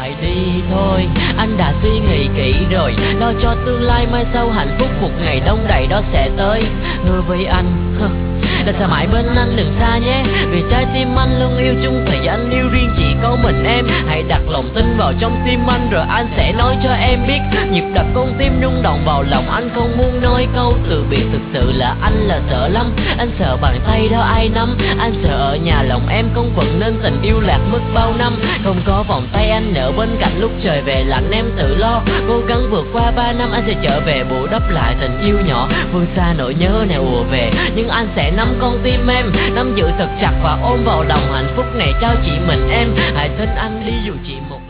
phải đi thôi. Anh đã suy nghĩ kỹ rồi, lo cho tương lai mai sau hạnh phúc một ngày đông đầy đó sẽ tới. Hứa với anh là sẽ mãi bên anh đừng xa nhé, vì trái tim anh luôn yêu chung thì anh yêu riêng chỉ có mình em. Hãy đặt lòng tin vào trong tim anh rồi anh sẽ nói cho em biết. Nhịp đập con tim rung động vào lòng anh không muốn nói câu từ biệt. Thực sự là anh là sợ lắm, anh sợ bàn tay đó ai nắm. Anh sợ ở nhà lòng em không vững nên tình yêu lạc mất bao năm. Không có vòng tay anh ở bên cạnh lúc trời về lạnh em tự lo. Cố gắng vượt qua 3 năm anh sẽ trở về bù đắp lại tình yêu nhỏ. Phương xa nỗi nhớ này ùa về nhưng anh sẽ nắm con tim em, nắm giữ thật chặt và ôm vào lòng hạnh phúc này trao chỉ mình em. Hãy tin anh đi dù chỉ một